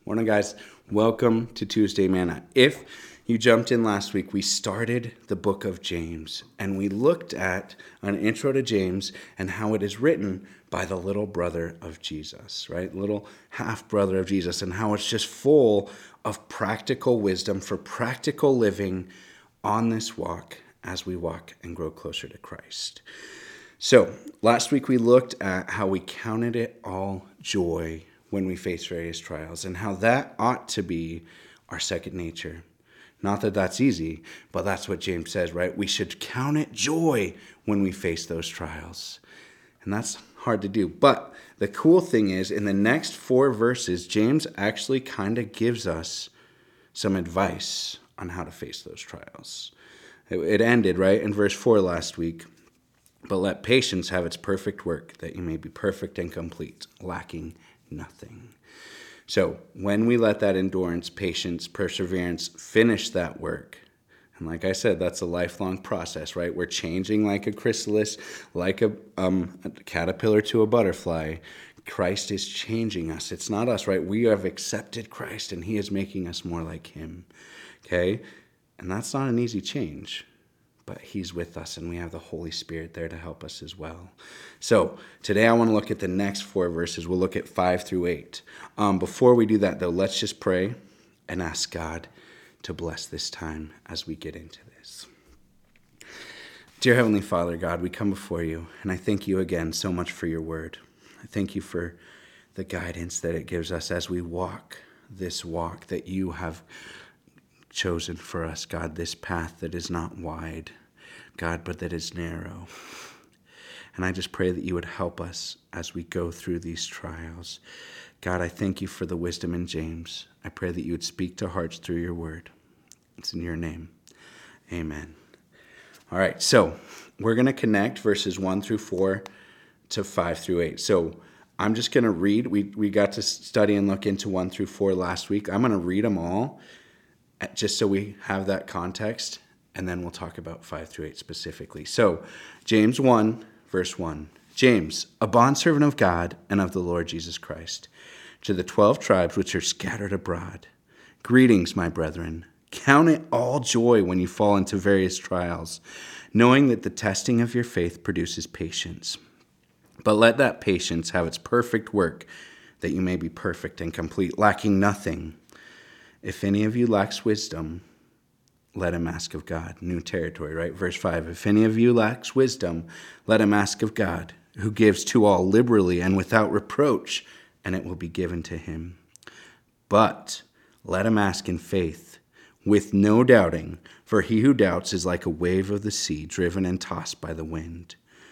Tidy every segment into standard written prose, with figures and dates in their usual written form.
Morning, guys. Welcome to Tuesday Manna. If you jumped in last week, we started the book of James, and we looked at an intro to James and how it is written by the little brother of Jesus, right? Little half-brother of Jesus, and how it's just full of practical wisdom for practical living on this walk as we walk and grow closer to Christ. So last week we looked at how we counted it all joy when we face various trials and how that ought to be our second nature. Not that that's easy, but that's what James says, right? We should count it joy when we face those trials. And that's hard to do. But the cool thing is, in the next 4 verses, James actually kind of gives us some advice on how to face those trials. It ended, right, in verse 4 last week. But let patience have its perfect work, that you may be perfect and complete, lacking nothing. So when we let that endurance, patience, perseverance finish that work, and like I said, that's a lifelong process, right? We're changing like a chrysalis, like a caterpillar to a butterfly. Christ is changing us. It's not us, right? We have accepted Christ, and he is making us more like him, okay? And that's not an easy change. But he's with us, and we have the Holy Spirit there to help us as well. So today I want to look at the next 4 verses. We'll look at 5 through 8. Before we do that, though, let's just pray and ask God to bless this time as we get into this. Dear Heavenly Father, God, we come before you, and I thank you again so much for your word. I thank you for the guidance that it gives us as we walk this walk that you have chosen for us, God, this path that is not wide, God, but that is narrow. And I just pray that you would help us as we go through these trials. God, I thank you for the wisdom in James. I pray that you would speak to hearts through your word. It's in your name. Amen. All right, so we're going to connect verses 1 through 4 to 5 through 8. So I'm just going to read. We got to study and look into 1 through 4 last week. I'm going to read them all, just so we have that context, and then we'll talk about 5 through 8 specifically. So, James 1, verse 1. James, a bondservant of God and of the Lord Jesus Christ, to the 12 tribes which are scattered abroad. Greetings, my brethren. Count it all joy when you fall into various trials, knowing that the testing of your faith produces patience. But let that patience have its perfect work, that you may be perfect and complete, lacking nothing. If any of you lacks wisdom, let him ask of God. New territory, right? Verse 5. If any of you lacks wisdom, let him ask of God, who gives to all liberally and without reproach, and it will be given to him. But let him ask in faith, with no doubting, for he who doubts is like a wave of the sea, driven and tossed by the wind.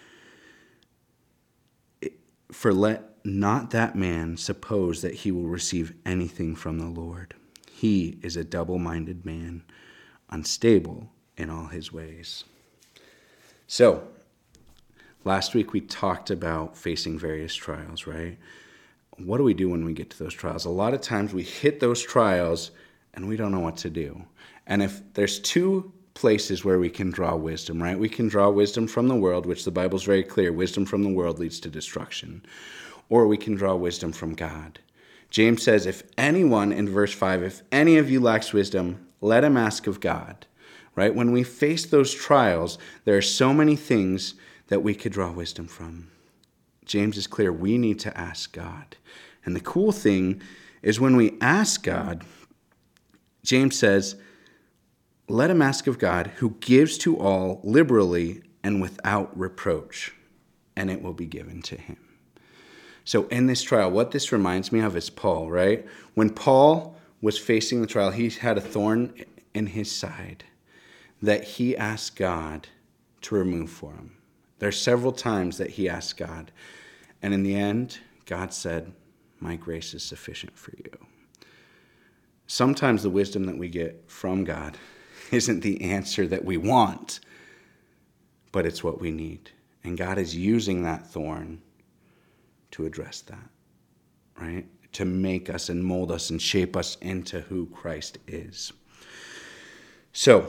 For let not that man suppose that he will receive anything from the Lord. He is a double-minded man, unstable in all his ways. So, last week we talked about facing various trials, right? What do we do when we get to those trials? A lot of times we hit those trials and we don't know what to do. And if there's 2 places where we can draw wisdom, right? We can draw wisdom from the world, which the Bible's very clear. Wisdom from the world leads to destruction. Or we can draw wisdom from God. James says, if anyone, in verse 5, if any of you lacks wisdom, let him ask of God, right? When we face those trials, there are so many things that we could draw wisdom from. James is clear, we need to ask God. And the cool thing is when we ask God, James says, let him ask of God, who gives to all liberally and without reproach, and it will be given to him. So in this trial, what this reminds me of is Paul, right? When Paul was facing the trial, he had a thorn in his side that he asked God to remove for him. There are several times that he asked God. And in the end, God said, my grace is sufficient for you. Sometimes the wisdom that we get from God isn't the answer that we want, but it's what we need. And God is using that thorn to address that, right? To make us and mold us and shape us into who Christ is. So,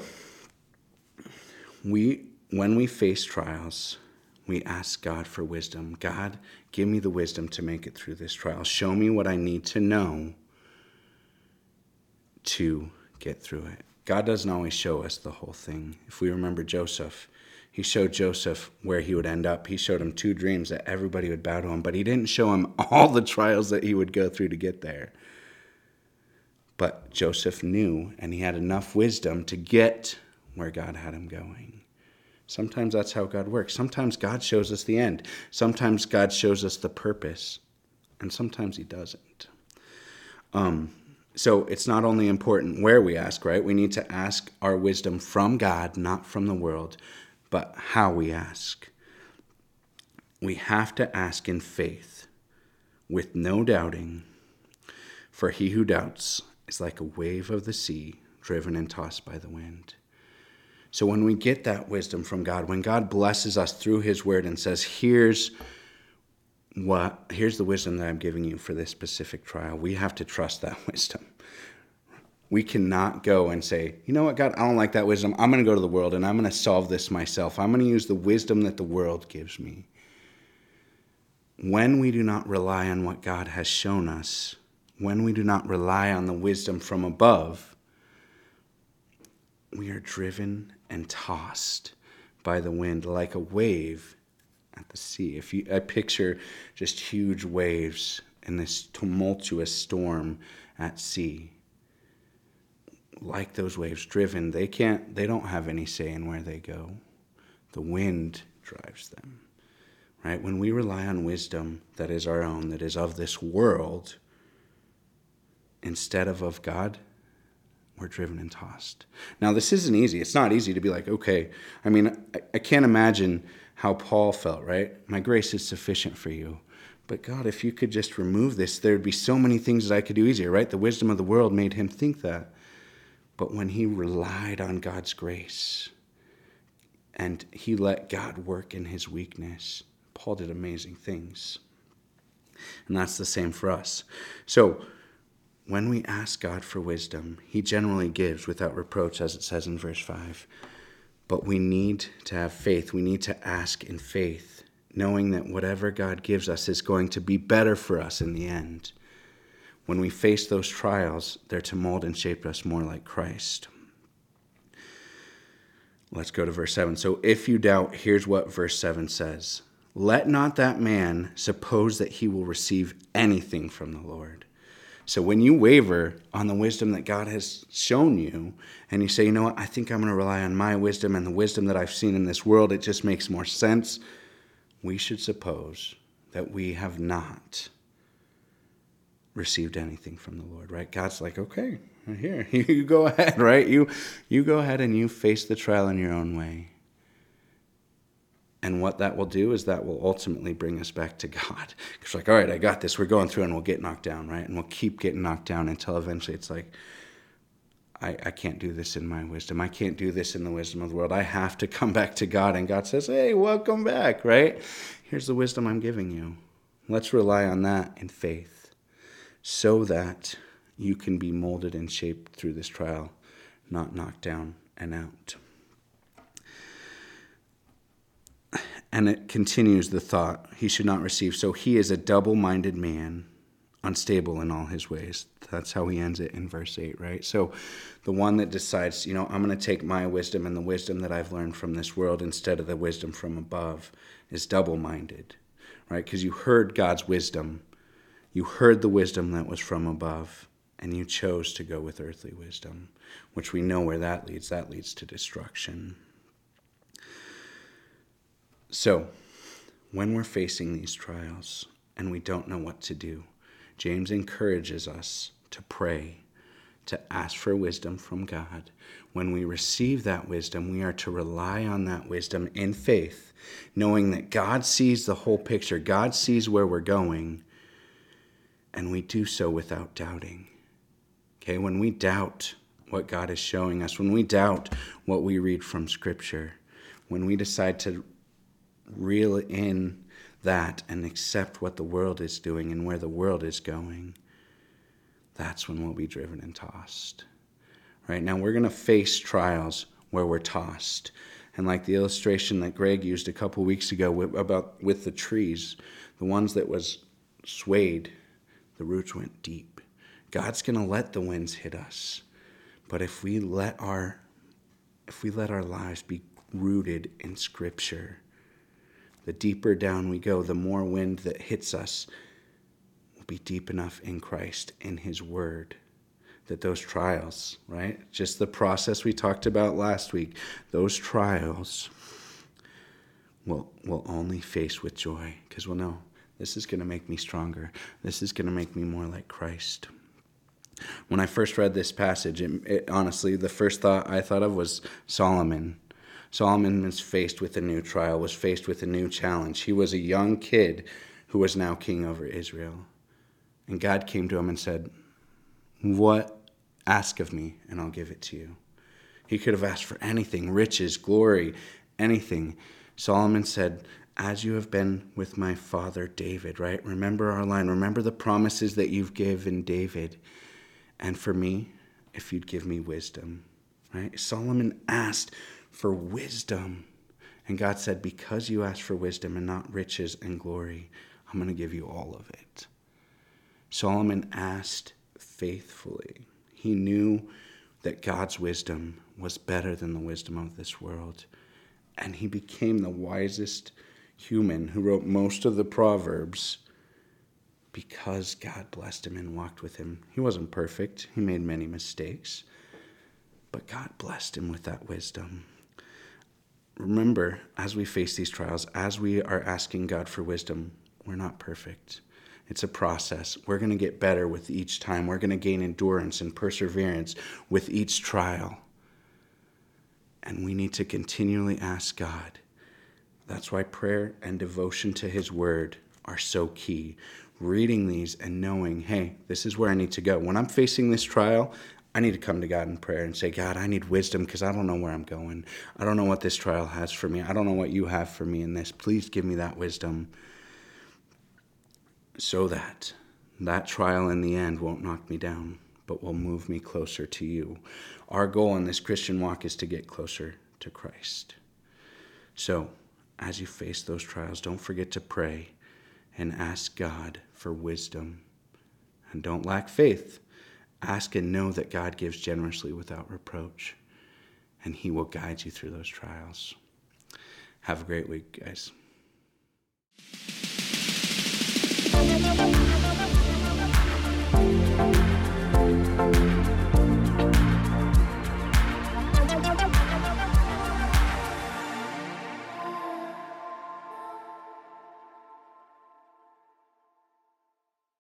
when we face trials, we ask God for wisdom. God, give me the wisdom to make it through this trial. Show me what I need to know to get through it. God doesn't always show us the whole thing. If we remember Joseph, he showed Joseph where he would end up. He showed him 2 dreams that everybody would bow to him, but he didn't show him all the trials that he would go through to get there. But Joseph knew, and he had enough wisdom to get where God had him going. Sometimes that's how God works. Sometimes God shows us the end. Sometimes God shows us the purpose, and sometimes he doesn't. So it's not only important where we ask, right? We need to ask our wisdom from God, not from the world, but how we ask. We have to ask in faith, with no doubting, for he who doubts is like a wave of the sea, driven and tossed by the wind. So when we get that wisdom from God, when God blesses us through his word and says, here's the wisdom that I'm giving you for this specific trial, we have to trust that wisdom. We cannot go and say, you know what, God, I don't like that wisdom. I'm going to go to the world and I'm going to solve this myself. I'm going to use the wisdom that the world gives me. When we do not rely on what God has shown us, when we do not rely on the wisdom from above, we are driven and tossed by the wind like a wave at the sea. I picture just huge waves in this tumultuous storm at sea. Like those waves, driven, they don't have any say in where they go. The wind drives them. Right? When we rely on wisdom that is our own, that is of this world, instead of God, we're driven and tossed. Now, this isn't easy. It's not easy to be like, okay, I can't imagine how Paul felt, right? My grace is sufficient for you. But God, if you could just remove this, there'd be so many things that I could do easier, right? The wisdom of the world made him think that. But when he relied on God's grace and he let God work in his weakness, Paul did amazing things. And that's the same for us. So when we ask God for wisdom, he generally gives without reproach, as it says in verse 5. But we need to have faith. We need to ask in faith, knowing that whatever God gives us is going to be better for us in the end. When we face those trials, they're to mold and shape us more like Christ. Let's go to verse 7. So if you doubt, here's what verse 7 says. Let not that man suppose that he will receive anything from the Lord. So when you waver on the wisdom that God has shown you, and you say, you know what, I think I'm going to rely on my wisdom and the wisdom that I've seen in this world, it just makes more sense, we should suppose that we have not received anything from the Lord, right? God's like, okay, here, you go ahead, right? You go ahead and you face the trial in your own way. And what that will do is that will ultimately bring us back to God. Because like, all right, I got this. We're going through and we'll get knocked down, right? And we'll keep getting knocked down until eventually it's like, I can't do this in my wisdom. I can't do this in the wisdom of the world. I have to come back to God. And God says, hey, welcome back, right? Here's the wisdom I'm giving you. Let's rely on that in faith so that you can be molded and shaped through this trial, not knocked down and out. And it continues the thought, he should not receive. So he is a double-minded man, unstable in all his ways. That's how he ends it in verse 8, right? So the one that decides, I'm going to take my wisdom and the wisdom that I've learned from this world instead of the wisdom from above is double-minded, right? Because you heard God's wisdom. You heard the wisdom that was from above, and you chose to go with earthly wisdom, which we know where that leads. That leads to destruction. So, when we're facing these trials and we don't know what to do, James encourages us to pray, to ask for wisdom from God. When we receive that wisdom, we are to rely on that wisdom in faith, knowing that God sees the whole picture. God sees where we're going, and we do so without doubting. Okay, when we doubt what God is showing us, when we doubt what we read from Scripture, when we decide to reel in that and accept what the world is doing and where the world is going, that's when we'll be driven and tossed. Right now, we're going to face trials where we're tossed. And like the illustration that Greg used a couple weeks ago with the trees, the ones that was swayed, the roots went deep. God's going to let the winds hit us. But if we let our lives be rooted in Scripture, the deeper down we go, the more wind that hits us will be deep enough in Christ, in His Word, that those trials, right? Just the process we talked about last week, those trials we'll only face with joy, because we'll know this is going to make me stronger. This is going to make me more like Christ. When I first read this passage, honestly, the first thought I thought of was Solomon. Solomon was faced with a new trial, was faced with a new challenge. He was a young kid who was now king over Israel. And God came to him and said, "What? Ask of me, and I'll give it to you." He could have asked for anything, riches, glory, anything. Solomon said, "As you have been with my father David," right? Remember our line. Remember the promises that you've given David. "And for me, if you'd give me wisdom," right? Solomon asked for wisdom. And God said, "Because you asked for wisdom and not riches and glory, I'm going to give you all of it." Solomon asked faithfully. He knew that God's wisdom was better than the wisdom of this world. And he became the wisest human who wrote most of the Proverbs because God blessed him and walked with him. He wasn't perfect. He made many mistakes. But God blessed him with that wisdom. Remember, as we face these trials, as we are asking God for wisdom, we're not perfect. It's a process. We're going to get better with each time. We're going to gain endurance and perseverance with each trial. And we need to continually ask God. That's why prayer and devotion to His Word are so key. Reading these and knowing, hey, this is where I need to go. When I'm facing this trial, I need to come to God in prayer and say, "God, I need wisdom because I don't know where I'm going. I don't know what this trial has for me. I don't know what you have for me in this. Please give me that wisdom so that trial in the end won't knock me down, but will move me closer to you." Our goal in this Christian walk is to get closer to Christ. So, as you face those trials, don't forget to pray and ask God for wisdom. And don't lack faith. Ask and know that God gives generously without reproach, and He will guide you through those trials. Have a great week, guys.